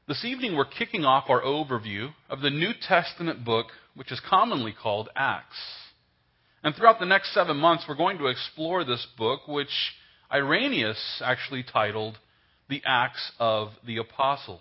This evening we're kicking off our overview of the New Testament book, which is commonly called Acts. And throughout the next 7 months, we're going to explore this book, which Irenaeus actually titled The Acts of the Apostles.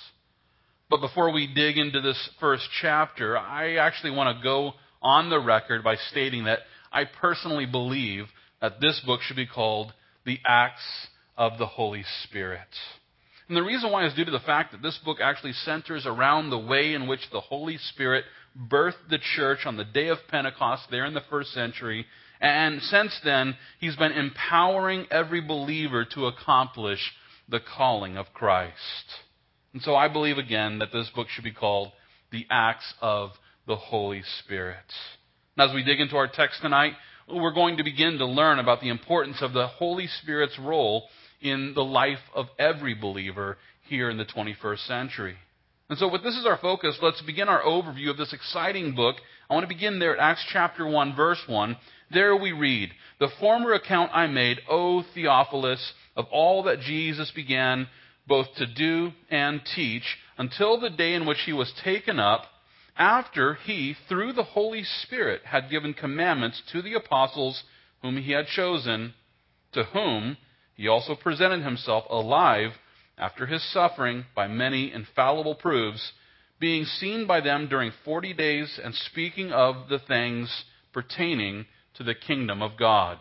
But before we dig into this first chapter, I actually want to go on the record by stating that I personally believe that this book should be called The Acts of the Holy Spirit. And the reason why is due to the fact that this book actually centers around the way in which the Holy Spirit birthed the church on the day of Pentecost there in the first century. And since then, he's been empowering every believer to accomplish the calling of Christ. And so I believe again that this book should be called The Acts of the Holy Spirit. And as we dig into our text tonight, we're going to begin to learn about the importance of the Holy Spirit's role in the life of every believer here in the 21st century. And so with this as our focus, let's begin our overview of this exciting book. I want to begin there at Acts chapter 1, verse 1. There we read, "The former account I made, O Theophilus, of all that Jesus began both to do and teach, until the day in which he was taken up, after he, through the Holy Spirit, had given commandments to the apostles whom he had chosen, to whom he also presented himself alive after his suffering by many infallible proofs, being seen by them during 40 days and speaking of the things pertaining to the kingdom of God."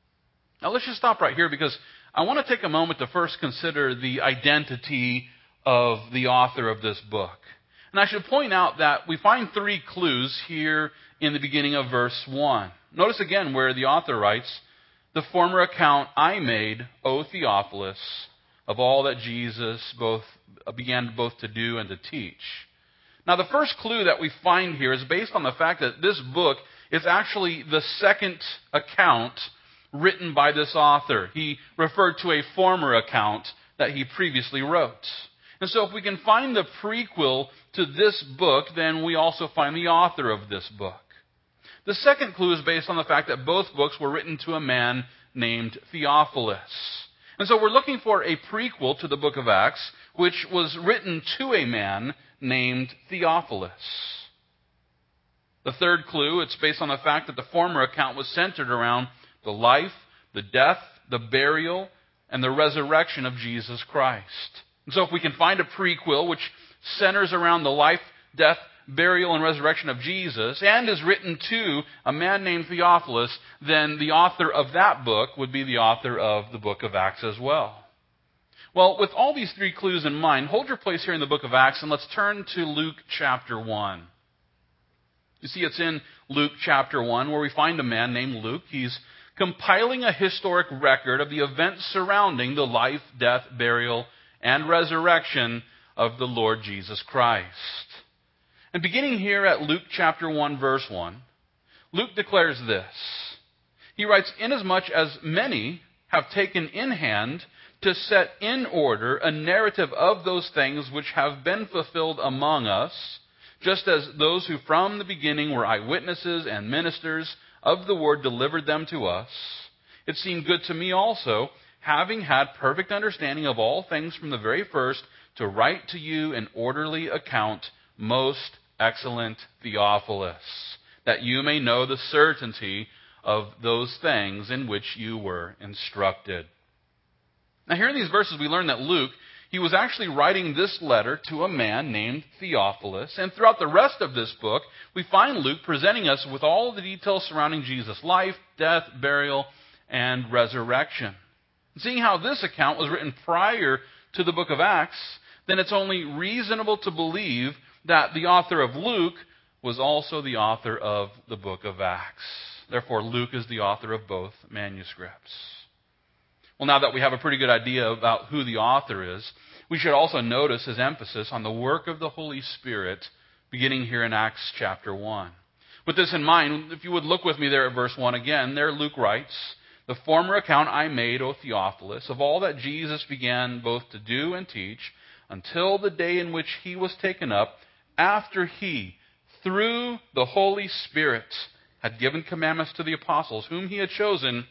Now let's just stop right here because I want to take a moment to first consider the identity of the author of this book. And I should point out that we find 3 clues here in the beginning of verse 1. Notice again where the author writes, "The former account I made, O Theophilus, of all that Jesus began both to do and to teach." Now the first clue that we find here is based on the fact that this book is actually the second account written by this author. He referred to a former account that he previously wrote. And so if we can find the prequel to this book, then we also find the author of this book. The second clue is based on the fact that both books were written to a man named Theophilus. And so we're looking for a prequel to the book of Acts, which was written to a man named Theophilus. The third clue, it's based on the fact that the former account was centered around the life, the death, the burial, and the resurrection of Jesus Christ. And so if we can find a prequel which centers around the life, death, burial, and resurrection of Jesus, and is written to a man named Theophilus, then the author of that book would be the author of the book of Acts as well. Well, with all these 3 clues in mind, hold your place here in the book of Acts, and let's turn to Luke chapter 1. You see, it's in Luke chapter 1 where we find a man named Luke. He's compiling a historic record of the events surrounding the life, death, burial, and resurrection of the Lord Jesus Christ. And beginning here at Luke chapter 1, verse 1, Luke declares this. He writes, "Inasmuch as many have taken in hand to set in order a narrative of those things which have been fulfilled among us, just as those who from the beginning were eyewitnesses and ministers of the word delivered them to us, it seemed good to me also, having had perfect understanding of all things from the very first, to write to you an orderly account, most excellent Theophilus, that you may know the certainty of those things in which you were instructed." Now here in these verses we learn that Luke, he was actually writing this letter to a man named Theophilus. And throughout the rest of this book, we find Luke presenting us with all of the details surrounding Jesus' life, death, burial, and resurrection. Seeing how this account was written prior to the book of Acts, then it's only reasonable to believe that the author of Luke was also the author of the book of Acts. Therefore, Luke is the author of both manuscripts. Well, now that we have a pretty good idea about who the author is, we should also notice his emphasis on the work of the Holy Spirit beginning here in Acts chapter 1. With this in mind, if you would look with me there at verse 1 again, there Luke writes, "The former account I made, O Theophilus, of all that Jesus began both to do and teach, until the day in which he was taken up, after he, through the Holy Spirit, had given commandments to the apostles whom he had chosen,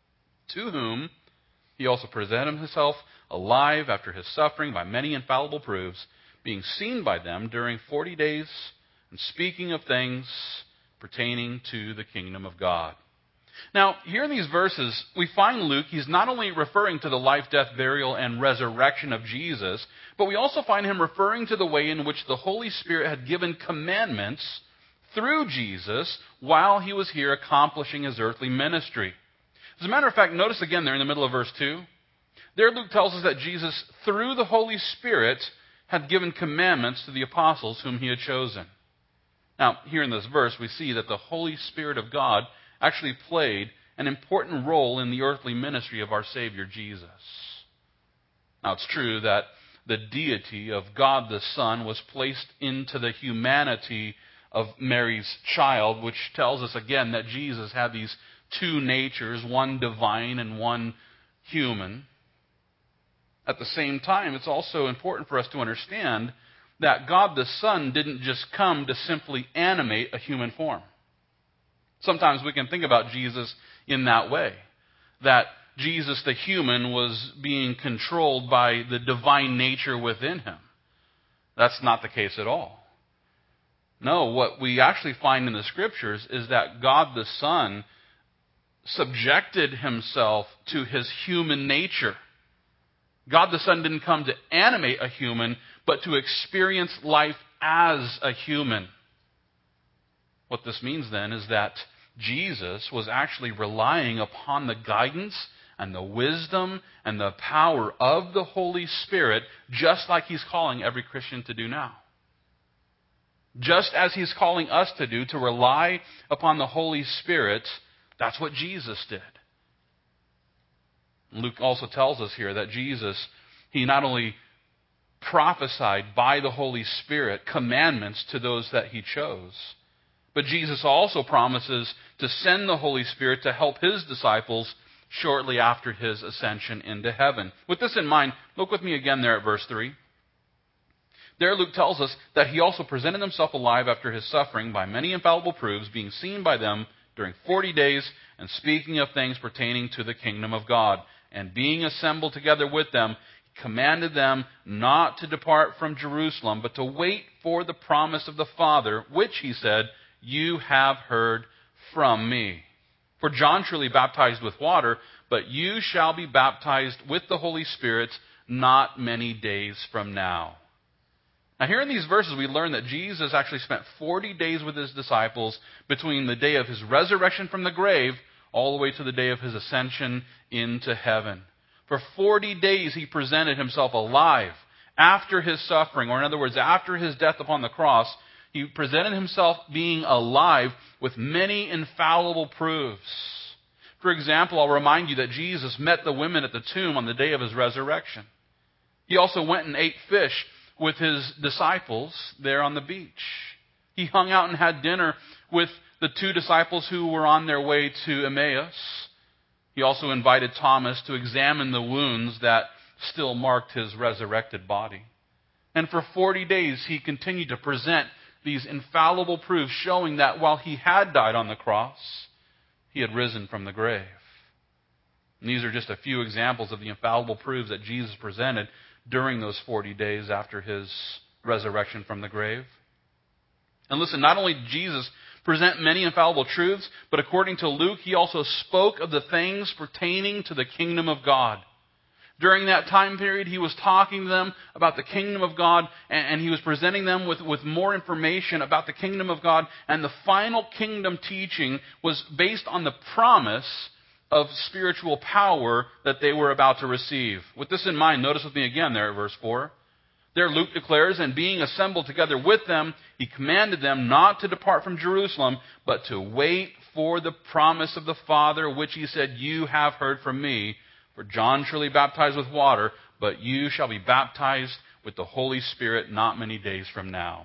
to whom he also presented himself alive after his suffering by many infallible proofs, being seen by them during 40 days, and speaking of things pertaining to the kingdom of God. Now, here in these verses, we find Luke, he's not only referring to the life, death, burial, and resurrection of Jesus, but we also find him referring to the way in which the Holy Spirit had given commandments through Jesus while he was here accomplishing his earthly ministry. As a matter of fact, notice again there in the middle of verse 2, there Luke tells us that Jesus, through the Holy Spirit, had given commandments to the apostles whom he had chosen. Now, here in this verse, we see that the Holy Spirit of God actually played an important role in the earthly ministry of our Savior Jesus. Now, it's true that the deity of God the Son was placed into the humanity of Mary's child, which tells us again that Jesus had these two natures, one divine and one human. At the same time, it's also important for us to understand that God the Son didn't just come to simply animate a human form. Sometimes we can think about Jesus in that way, that Jesus the human was being controlled by the divine nature within him. That's not the case at all. No, what we actually find in the Scriptures is that God the Son subjected himself to his human nature. God the Son didn't come to animate a human, but to experience life as a human. What this means then is that Jesus was actually relying upon the guidance and the wisdom and the power of the Holy Spirit, just like he's calling every Christian to do now. Just as he's calling us to do, to rely upon the Holy Spirit, that's what Jesus did. Luke also tells us here that Jesus, he not only prophesied by the Holy Spirit commandments to those that he chose, but Jesus also promises to send the Holy Spirit to help his disciples shortly after his ascension into heaven. With this in mind, look with me again there at verse 3. There Luke tells us that he also presented himself alive after his suffering by many infallible proofs, being seen by them during 40 days, and speaking of things pertaining to the kingdom of God. And being assembled together with them, he commanded them not to depart from Jerusalem, but to wait for the promise of the Father, which, he said, you have heard from me. For John truly baptized with water, but you shall be baptized with the Holy Spirit not many days from now. Now here in these verses we learn that Jesus actually spent 40 days with his disciples between the day of his resurrection from the grave all the way to the day of his ascension into heaven. For 40 days he presented himself alive after his suffering, or in other words, after his death upon the cross. He presented himself being alive with many infallible proofs. For example, I'll remind you that Jesus met the women at the tomb on the day of his resurrection. He also went and ate fish with his disciples there on the beach. He hung out and had dinner with the two disciples who were on their way to Emmaus. He also invited Thomas to examine the wounds that still marked his resurrected body. And for 40 days he continued to present these infallible proofs showing that while he had died on the cross, he had risen from the grave. And these are just a few examples of the infallible proofs that Jesus presented during those 40 days after his resurrection from the grave. And listen, not only did Jesus present many infallible truths, but according to Luke, he also spoke of the things pertaining to the kingdom of God. During that time period, he was talking to them about the kingdom of God, and he was presenting them with more information about the kingdom of God. And the final kingdom teaching was based on the promise of spiritual power that they were about to receive. With this in mind, notice with me again there at verse 4. There Luke declares, and being assembled together with them, he commanded them not to depart from Jerusalem, but to wait for the promise of the Father, which he said, you have heard from me. For John surely baptized with water, but you shall be baptized with the Holy Spirit not many days from now.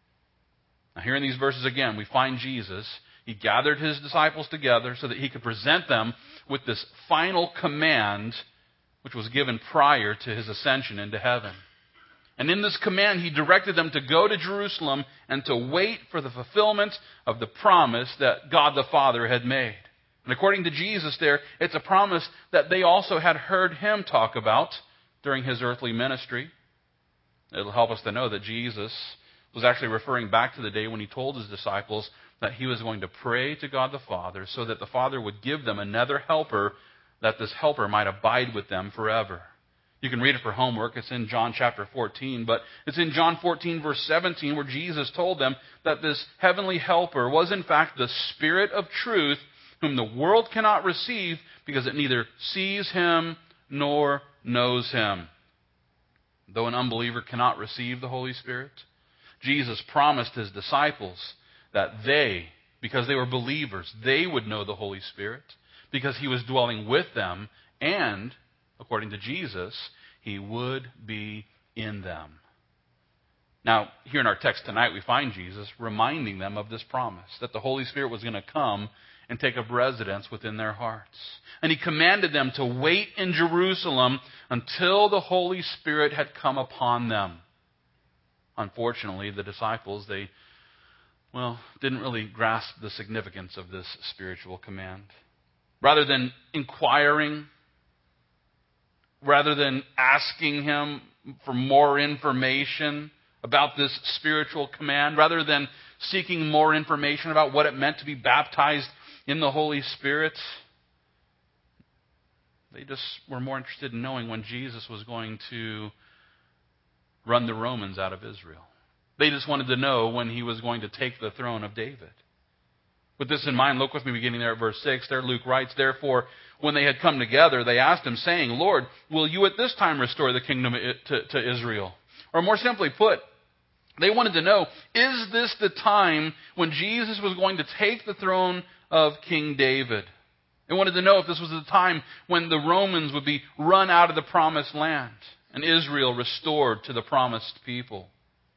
Now here in these verses again, we find Jesus. He gathered his disciples together so that he could present them with this final command, which was given prior to his ascension into heaven. And in this command, he directed them to go to Jerusalem and to wait for the fulfillment of the promise that God the Father had made. And according to Jesus there, it's a promise that they also had heard him talk about during his earthly ministry. It'll help us to know that Jesus was actually referring back to the day when he told his disciples that he was going to pray to God the Father so that the Father would give them another helper, that this helper might abide with them forever. You can read it for homework. It's in John chapter 14, but it's in John 14 verse 17 where Jesus told them that this heavenly helper was in fact the Spirit of truth, whom the world cannot receive because it neither sees him nor knows him. Though an unbeliever cannot receive the Holy Spirit, Jesus promised his disciples that they, because they were believers, they would know the Holy Spirit because he was dwelling with them, and according to Jesus, he would be in them. Now, here in our text tonight, we find Jesus reminding them of this promise, that the Holy Spirit was going to come and take up residence within their hearts. And he commanded them to wait in Jerusalem until the Holy Spirit had come upon them. Unfortunately, the disciples, they didn't really grasp the significance of this spiritual command. Rather than inquiring, rather than asking him for more information about this spiritual command, rather than seeking more information about what it meant to be baptized in the Holy Spirit, they just were more interested in knowing when Jesus was going to run the Romans out of Israel. They just wanted to know when he was going to take the throne of David. With this in mind, look with me beginning there at verse 6. There Luke writes, "Therefore, when they had come together, they asked him, saying, 'Lord, will you at this time restore the kingdom to Israel?'" Or more simply put, they wanted to know, is this the time when Jesus was going to take the throne of King David? They wanted to know if this was the time when the Romans would be run out of the promised land and Israel restored to the promised people.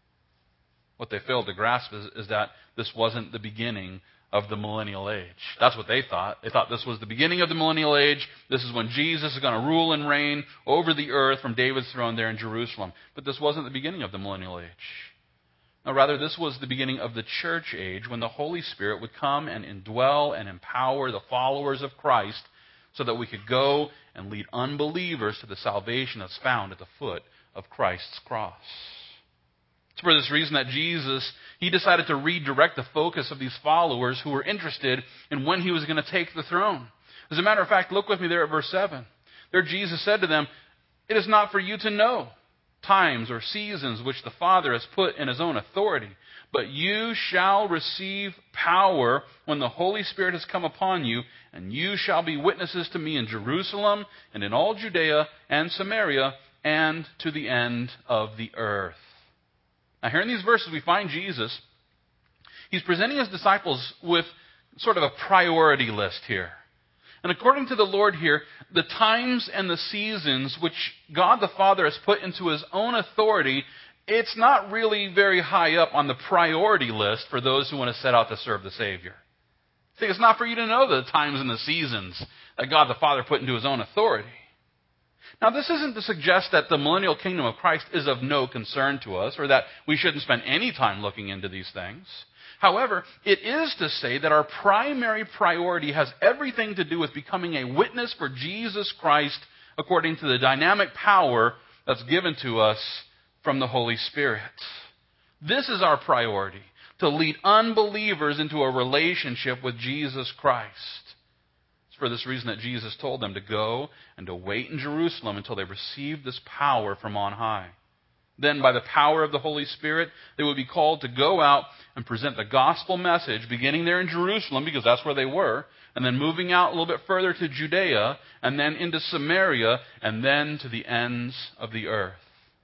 What they failed to grasp is that this wasn't the beginning of the millennial age. That's what they thought. They thought this was the beginning of the millennial age. This is when Jesus is going to rule and reign over the earth from David's throne there in Jerusalem. But this wasn't the beginning of the millennial age. No, rather, this was the beginning of the church age when the Holy Spirit would come and indwell and empower the followers of Christ so that we could go and lead unbelievers to the salvation that's found at the foot of Christ's cross. It's for this reason that Jesus, he decided to redirect the focus of these followers who were interested in when he was going to take the throne. As a matter of fact, look with me there at verse 7. There Jesus said to them, "It is not for you to know times or seasons which the Father has put in his own authority, but you shall receive power when the Holy Spirit has come upon you, and you shall be witnesses to me in Jerusalem and in all Judea and Samaria and to the end of the earth." Now here in these verses we find Jesus, he's presenting his disciples with sort of a priority list here. And according to the Lord here, the times and the seasons which God the Father has put into his own authority, it's not really very high up on the priority list for those who want to set out to serve the Savior. See, it's not for you to know the times and the seasons that God the Father put into his own authority. Now, this isn't to suggest that the millennial kingdom of Christ is of no concern to us or that we shouldn't spend any time looking into these things. However, it is to say that our primary priority has everything to do with becoming a witness for Jesus Christ according to the dynamic power that's given to us from the Holy Spirit. This is our priority, to lead unbelievers into a relationship with Jesus Christ. It's for this reason that Jesus told them to go and to wait in Jerusalem until they received this power from on high. Then, by the power of the Holy Spirit, they would be called to go out and present the gospel message, beginning there in Jerusalem, because that's where they were, and then moving out a little bit further to Judea, and then into Samaria, and then to the ends of the earth.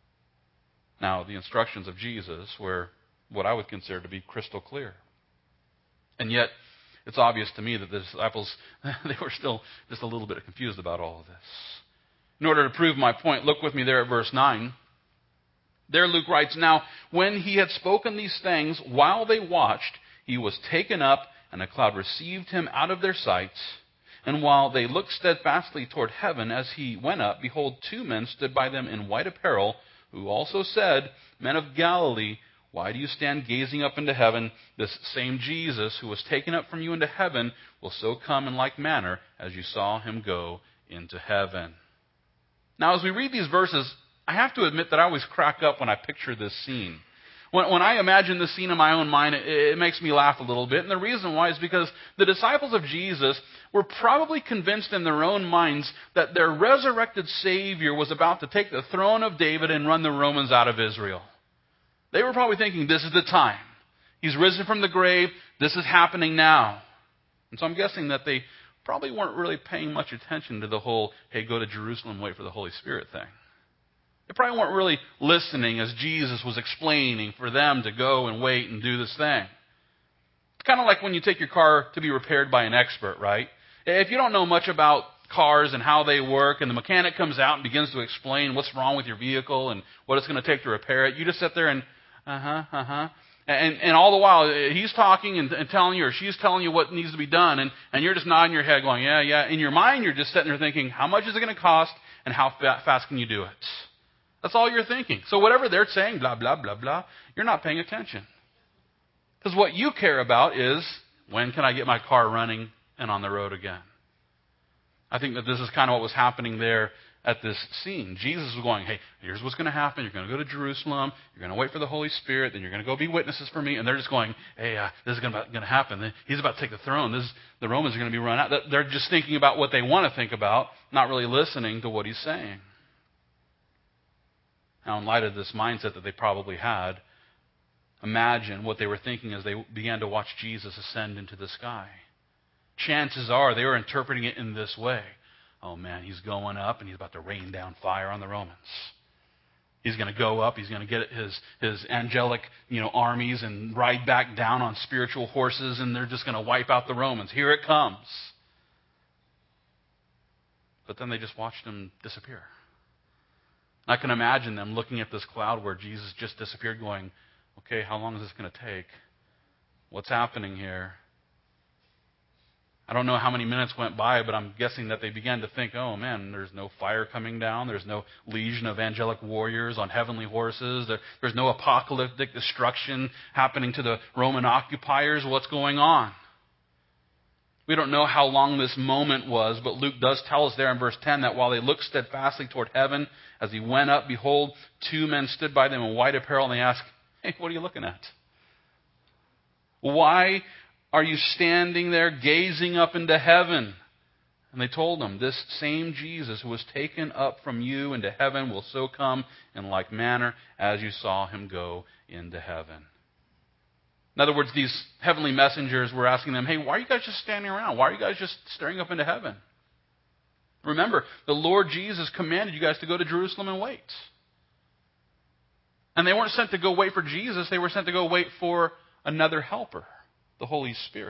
Now, the instructions of Jesus were what I would consider to be crystal clear. And yet, it's obvious to me that the disciples, they were still just a little bit confused about all of this. In order to prove my point, look with me there at verse 9. There Luke writes, "Now, when he had spoken these things, while they watched, he was taken up, and a cloud received him out of their sights. And while they looked steadfastly toward heaven as he went up, behold, 2 men stood by them in white apparel, who also said, 'Men of Galilee, why do you stand gazing up into heaven? This same Jesus who was taken up from you into heaven will so come in like manner as you saw him go into heaven.'" Now, as we read these verses, I have to admit that I always crack up when I picture this scene. When I imagine this scene in my own mind, it makes me laugh a little bit. And the reason why is because the disciples of Jesus were probably convinced in their own minds that their resurrected Savior was about to take the throne of David and run the Romans out of Israel. They were probably thinking, this is the time. He's risen from the grave. This is happening now. And so I'm guessing that they probably weren't really paying much attention to the whole, hey, go to Jerusalem, wait for the Holy Spirit thing. They probably weren't really listening as Jesus was explaining for them to go and wait and do this thing. It's kind of like when you take your car to be repaired by an expert, right? If you don't know much about cars and how they work, and the mechanic comes out and begins to explain what's wrong with your vehicle and what it's going to take to repair it, you just sit there and, And all the while, he's talking and telling you, or she's telling you what needs to be done, and you're just nodding your head going, yeah, yeah. In your mind, you're just sitting there thinking, how much is it going to cost, and how fast can you do it? That's all you're thinking. So whatever they're saying, blah, blah, blah, blah, you're not paying attention. Because what you care about is, when can I get my car running and on the road again? I think that this is kind of what was happening there at this scene. Jesus was going, hey, here's what's going to happen. You're going to go to Jerusalem. You're going to wait for the Holy Spirit. Then you're going to go be witnesses for me. And they're just going, hey, this is going to happen. He's about to take the throne. The Romans are going to be run out. They're just thinking about what they want to think about, not really listening to what he's saying. Now, in light of this mindset that they probably had, imagine what they were thinking as they began to watch Jesus ascend into the sky. Chances are they were interpreting it in this way. Oh man, he's going up and he's about to rain down fire on the Romans. He's going to go up, he's going to get his angelic, armies and ride back down on spiritual horses, and they're just going to wipe out the Romans. Here it comes. But then they just watched him disappear. I can imagine them looking at this cloud where Jesus just disappeared going, okay, how long is this going to take? What's happening here? I don't know how many minutes went by, but I'm guessing that they began to think, oh man, there's no fire coming down. There's no legion of angelic warriors on heavenly horses. There's no apocalyptic destruction happening to the Roman occupiers. What's going on? We don't know how long this moment was, but Luke does tell us there in verse 10 that while they looked steadfastly toward heaven, as he went up, behold, two men stood by them in white apparel, and they asked, hey, what are you looking at? Why are you standing there gazing up into heaven? And they told him, this same Jesus who was taken up from you into heaven will so come in like manner as you saw him go into heaven. In other words, these heavenly messengers were asking them, hey, why are you guys just standing around? Why are you guys just staring up into heaven? Remember, the Lord Jesus commanded you guys to go to Jerusalem and wait. And they weren't sent to go wait for Jesus. They were sent to go wait for another helper, the Holy Spirit.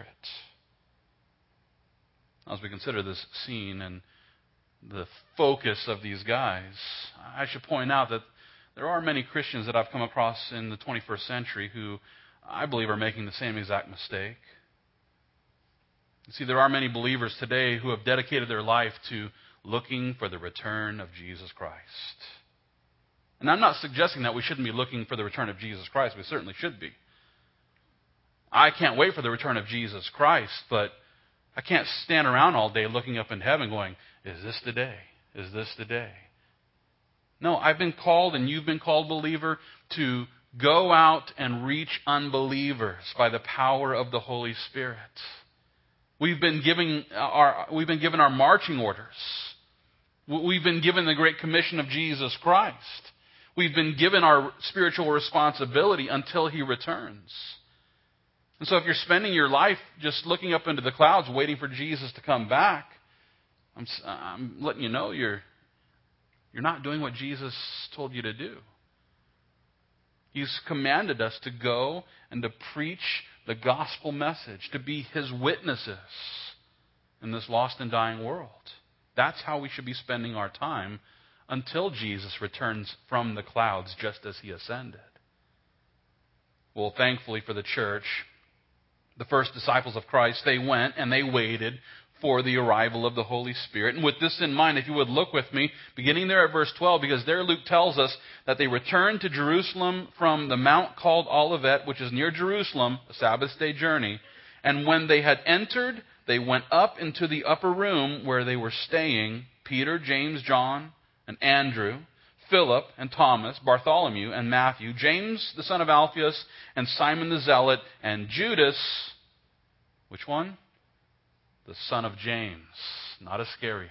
As we consider this scene and the focus of these guys, I should point out that there are many Christians that I've come across in the 21st century who I believe are making the same exact mistake. You see, there are many believers today who have dedicated their life to looking for the return of Jesus Christ. And I'm not suggesting that we shouldn't be looking for the return of Jesus Christ. We certainly should be. I can't wait for the return of Jesus Christ, but I can't stand around all day looking up in heaven going, is this the day? Is this the day? No, I've been called, and you've been called, believer, to go out and reach unbelievers by the power of the Holy Spirit. We've been given our marching orders. We've been given the Great Commission of Jesus Christ. We've been given our spiritual responsibility until he returns. And so if you're spending your life just looking up into the clouds waiting for Jesus to come back, I'm letting you know you're not doing what Jesus told you to do. He's commanded us to go and to preach the gospel message, to be his witnesses in this lost and dying world. That's how we should be spending our time until Jesus returns from the clouds just as he ascended. Well, thankfully for the church, the first disciples of Christ, they went and they waited for the arrival of the Holy Spirit. And with this in mind, if you would look with me, beginning there at verse 12, because there Luke tells us that they returned to Jerusalem from the mount called Olivet, which is near Jerusalem, a Sabbath day journey. And when they had entered, they went up into the upper room where they were staying, Peter, James, John, and Andrew, Philip and Thomas, Bartholomew and Matthew, James the son of Alphaeus and Simon the Zealot, and Judas, which one? The son of James, not Iscariot.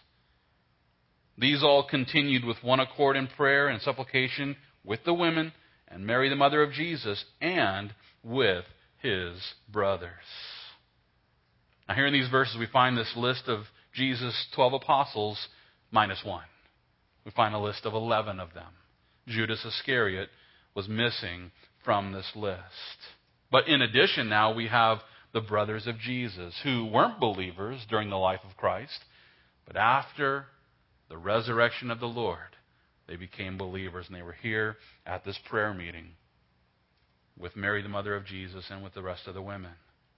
These all continued with one accord in prayer and supplication with the women and Mary the mother of Jesus and with his brothers. Now here in these verses we find this list of Jesus' 12 apostles minus one. We find a list of 11 of them. Judas Iscariot was missing from this list. But in addition now we have the brothers of Jesus who weren't believers during the life of Christ, but after the resurrection of the Lord, they became believers, and they were here at this prayer meeting with Mary, the mother of Jesus, and with the rest of the women.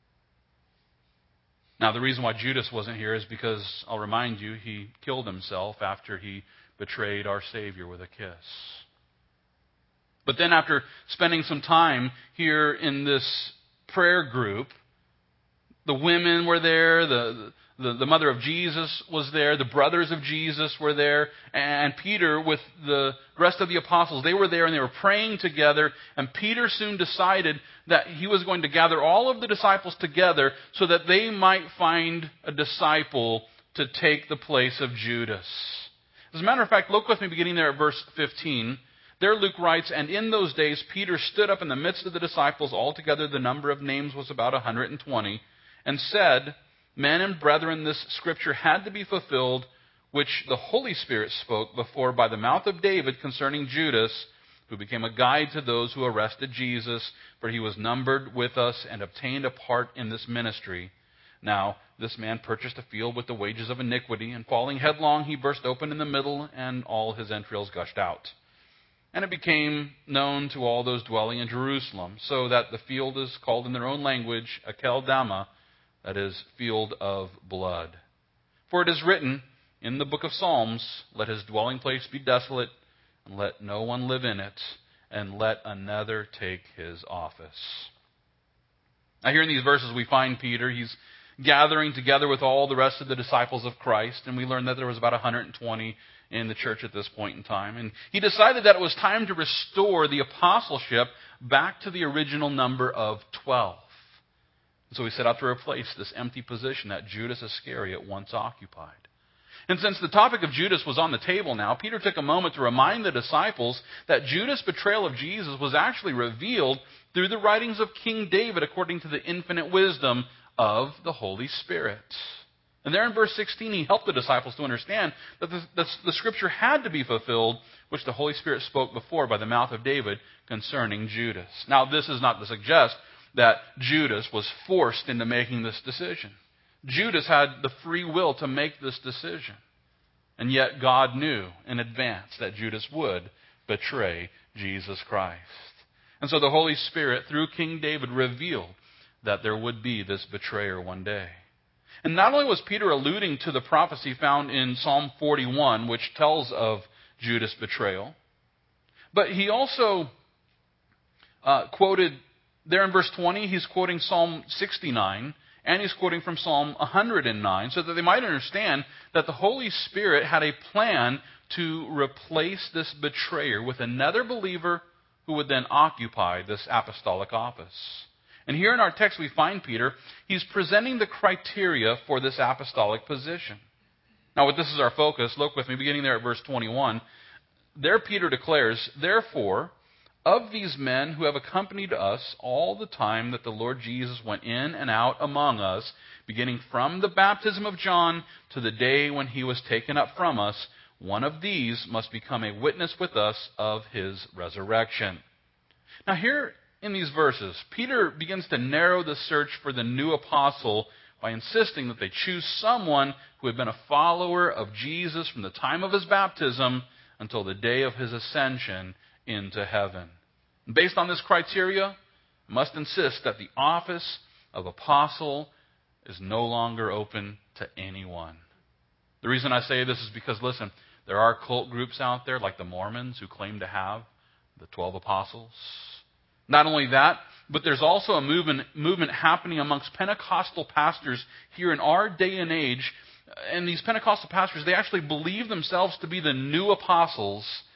Now, the reason why Judas wasn't here is because, I'll remind you, he killed himself after he betrayed our Savior with a kiss. But then after spending some time here in this prayer group, the women were there, the mother of Jesus was there, the brothers of Jesus were there, and Peter with the rest of the apostles, they were there and they were praying together, and Peter soon decided that he was going to gather all of the disciples together so that they might find a disciple to take the place of Judas. As a matter of fact, look with me beginning there at verse 15. There Luke writes, "And in those days Peter stood up in the midst of the disciples, altogether the number of names was about 120, and said, 'Men and brethren, this scripture had to be fulfilled, which the Holy Spirit spoke before by the mouth of David concerning Judas, who became a guide to those who arrested Jesus, for he was numbered with us and obtained a part in this ministry. Now, this man purchased a field with the wages of iniquity, and falling headlong, he burst open in the middle, and all his entrails gushed out. And it became known to all those dwelling in Jerusalem, so that the field is called in their own language, Akeldama, that is, field of blood. For it is written in the book of Psalms, let his dwelling place be desolate, and let no one live in it, and let another take his office.'" Now here in these verses we find Peter. He's gathering together with all the rest of the disciples of Christ, and we learn that there was about 120 in the church at this point in time. And he decided that it was time to restore the apostleship back to the original number of 12. So he set out to replace this empty position that Judas Iscariot once occupied. And since the topic of Judas was on the table now, Peter took a moment to remind the disciples that Judas' betrayal of Jesus was actually revealed through the writings of King David according to the infinite wisdom of the Holy Spirit. And there in verse 16, he helped the disciples to understand that the scripture had to be fulfilled, which the Holy Spirit spoke before by the mouth of David concerning Judas. Now, this is not to suggest that Judas was forced into making this decision. Judas had the free will to make this decision. And yet God knew in advance that Judas would betray Jesus Christ. And so the Holy Spirit, through King David, revealed that there would be this betrayer one day. And not only was Peter alluding to the prophecy found in Psalm 41, which tells of Judas' betrayal, but he also quoted there in verse 20, he's quoting Psalm 69, and he's quoting from Psalm 109, so that they might understand that the Holy Spirit had a plan to replace this betrayer with another believer who would then occupy this apostolic office. And here in our text we find Peter, he's presenting the criteria for this apostolic position. Now, with this as our focus, look with me, beginning there at verse 21. There Peter declares, "Therefore, of these men who have accompanied us all the time that the Lord Jesus went in and out among us, beginning from the baptism of John to the day when he was taken up from us, one of these must become a witness with us of his resurrection." Now here in these verses, Peter begins to narrow the search for the new apostle by insisting that they choose someone who had been a follower of Jesus from the time of his baptism until the day of his ascension into heaven. And based on this criteria, I must insist that the office of apostle is no longer open to anyone. The reason I say this is because, listen, there are cult groups out there like the Mormons who claim to have the 12 apostles. Not only that, but there's also a movement happening amongst Pentecostal pastors here in our day and age. And these Pentecostal pastors, they actually believe themselves to be the new apostles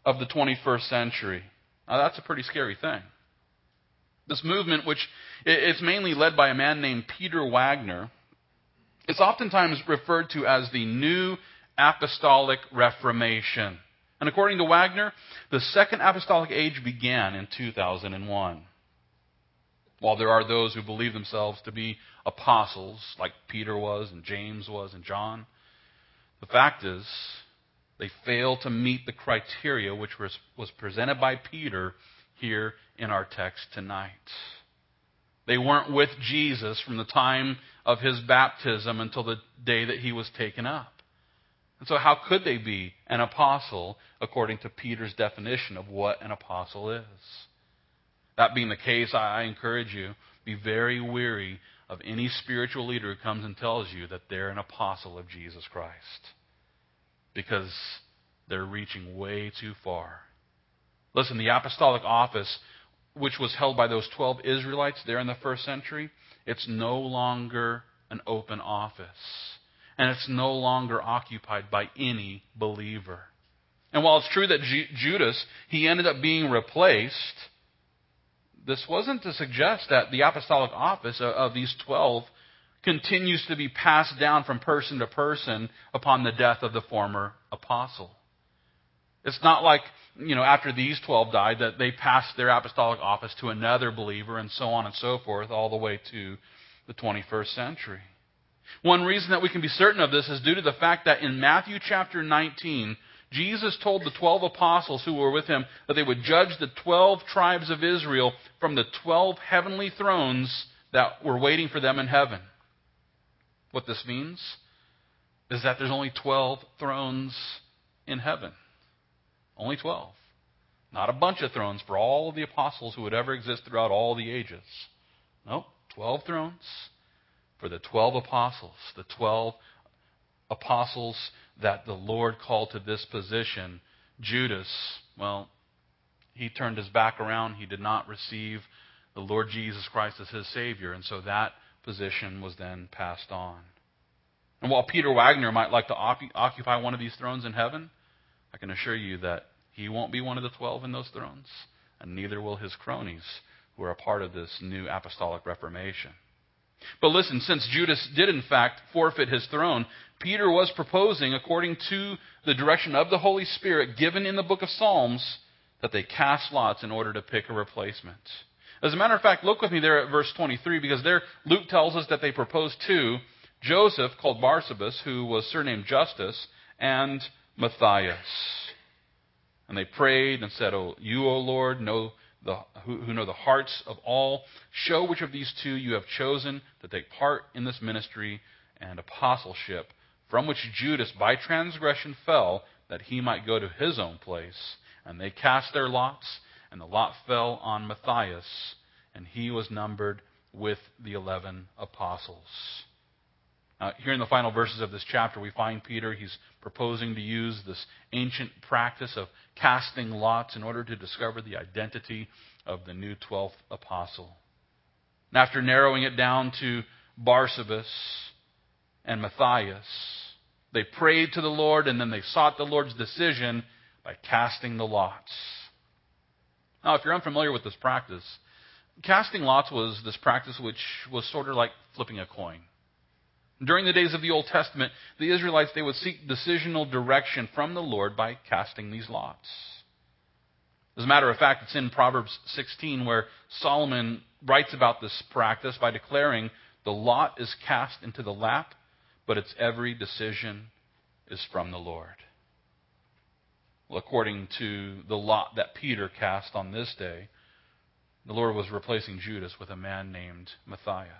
of the 21st century. Now, that's a pretty scary thing. This movement, which it's mainly led by a man named Peter Wagner, is oftentimes referred to as the New Apostolic Reformation. And according to Wagner, the Second Apostolic Age began in 2001. While there are those who believe themselves to be apostles, like Peter was and James was and John, the fact is they fail to meet the criteria which was presented by Peter here in our text tonight. They weren't with Jesus from the time of his baptism until the day that he was taken up. And so how could they be an apostle according to Peter's definition of what an apostle is? That being the case, I encourage you, be very wary of any spiritual leader who comes and tells you that they're an apostle of Jesus Christ, because they're reaching way too far. Listen, the apostolic office, which was held by those 12 Israelites there in the first century, it's no longer an open office. And it's no longer occupied by any believer. And while it's true that Judas, he ended up being replaced, this wasn't to suggest that the apostolic office of these 12 continues to be passed down from person to person upon the death of the former apostle. It's not like, after these 12 died, that they passed their apostolic office to another believer and so on and so forth all the way to the 21st century. One reason that we can be certain of this is due to the fact that in Matthew chapter 19, Jesus told the 12 apostles who were with him that they would judge the 12 tribes of Israel from the 12 heavenly thrones that were waiting for them in heaven. What this means is that there's only 12 thrones in heaven. Only 12. Not a bunch of thrones for all of the apostles who would ever exist throughout all the ages. Nope, 12 thrones for the 12 apostles. The 12 apostles that the Lord called to this position. Judas, he turned his back around. He did not receive the Lord Jesus Christ as his Savior. And so that position was then passed on. And while Peter Wagner might like to occupy one of these thrones in heaven, I can assure you that he won't be one of the 12 in those thrones, and neither will his cronies who are a part of this new apostolic reformation. But listen, since Judas did in fact forfeit his throne, Peter was proposing, according to the direction of the Holy Spirit given in the book of Psalms, that they cast lots in order to pick a replacement. As a matter of fact, look with me there at verse 23, because there Luke tells us that they proposed two: Joseph, called Barsabas, who was surnamed Justus, and Matthias. And they prayed and said, You, O Lord, who know the hearts of all, show which of these two you have chosen to take part in this ministry and apostleship, from which Judas by transgression fell, that he might go to his own place. And they cast their lots, and the lot fell on Matthias, and he was numbered with the 11 apostles. Here in the final verses of this chapter, we find Peter, he's proposing to use this ancient practice of casting lots in order to discover the identity of the new 12th apostle. And after narrowing it down to Barsabas and Matthias, they prayed to the Lord, and then they sought the Lord's decision by casting the lots. Now, if you're unfamiliar with this practice, casting lots was this practice which was sort of like flipping a coin. During the days of the Old Testament, the Israelites, they would seek decisional direction from the Lord by casting these lots. As a matter of fact, it's in Proverbs 16 where Solomon writes about this practice by declaring, the lot is cast into the lap, but its every decision is from the Lord. Well, according to the lot that Peter cast on this day, the Lord was replacing Judas with a man named Matthias.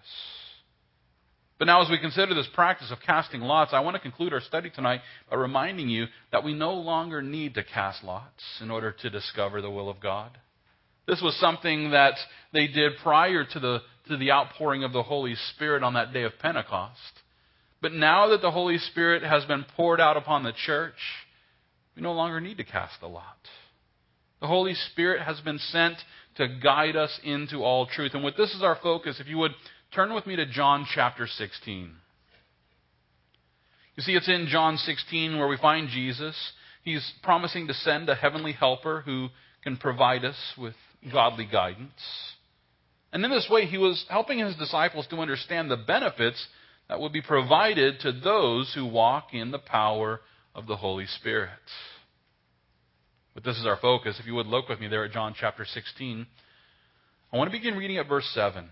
But now, as we consider this practice of casting lots, I want to conclude our study tonight by reminding you that we no longer need to cast lots in order to discover the will of God. This was something that they did prior to the outpouring of the Holy Spirit on that day of Pentecost. But now that the Holy Spirit has been poured out upon the church, we no longer need to cast a lot. The Holy Spirit has been sent to guide us into all truth. And with this as our focus, if you would turn with me to John chapter 16. You see, it's in John 16 where we find Jesus. He's promising to send a heavenly helper who can provide us with godly guidance. And in this way, he was helping his disciples to understand the benefits that would be provided to those who walk in the power of the Holy Spirit. But this is our focus. If you would look with me there at John chapter 16, I want to begin reading at verse 7.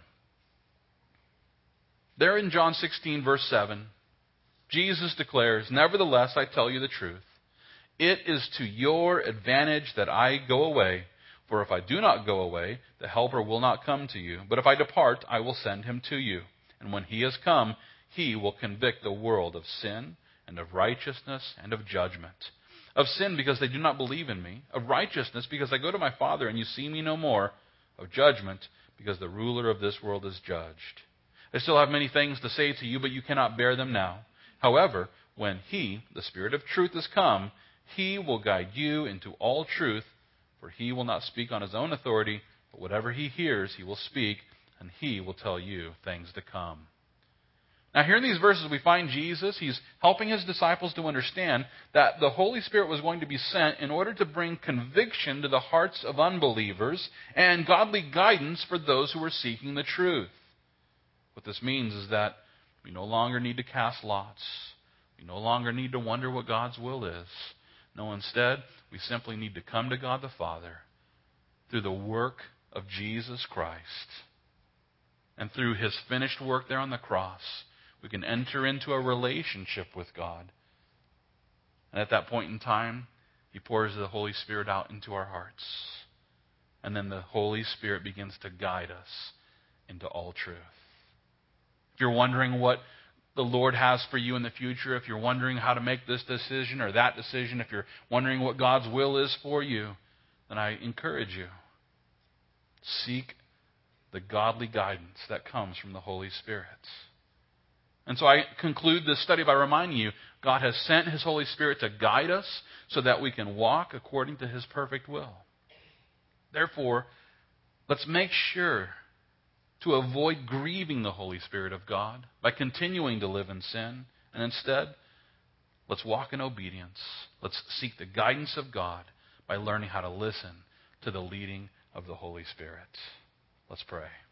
There in John 16, verse 7, Jesus declares, "Nevertheless, I tell you the truth. It is to your advantage that I go away. For if I do not go away, the Helper will not come to you. But if I depart, I will send him to you. And when he has come, he will convict the world of sin and of righteousness and of judgment. Of sin, because they do not believe in me. Of righteousness, because I go to my Father and you see me no more. Of judgment, because the ruler of this world is judged. I still have many things to say to you, but you cannot bear them now. However, when he, the Spirit of truth, has come, he will guide you into all truth. For he will not speak on his own authority, but whatever he hears, he will speak, and he will tell you things to come." Now, here in these verses, we find Jesus. He's helping his disciples to understand that the Holy Spirit was going to be sent in order to bring conviction to the hearts of unbelievers and godly guidance for those who were seeking the truth. What this means is that we no longer need to cast lots. We no longer need to wonder what God's will is. No, instead, we simply need to come to God the Father through the work of Jesus Christ. And through his finished work there on the cross, we can enter into a relationship with God. And at that point in time, he pours the Holy Spirit out into our hearts. And then the Holy Spirit begins to guide us into all truth. If you're wondering what the Lord has for you in the future, if you're wondering how to make this decision or that decision, if you're wondering what God's will is for you, then I encourage you. Seek the godly guidance that comes from the Holy Spirit. And so I conclude this study by reminding you, God has sent his Holy Spirit to guide us so that we can walk according to his perfect will. Therefore, let's make sure to avoid grieving the Holy Spirit of God by continuing to live in sin. And instead, let's walk in obedience. Let's seek the guidance of God by learning how to listen to the leading of the Holy Spirit. Let's pray.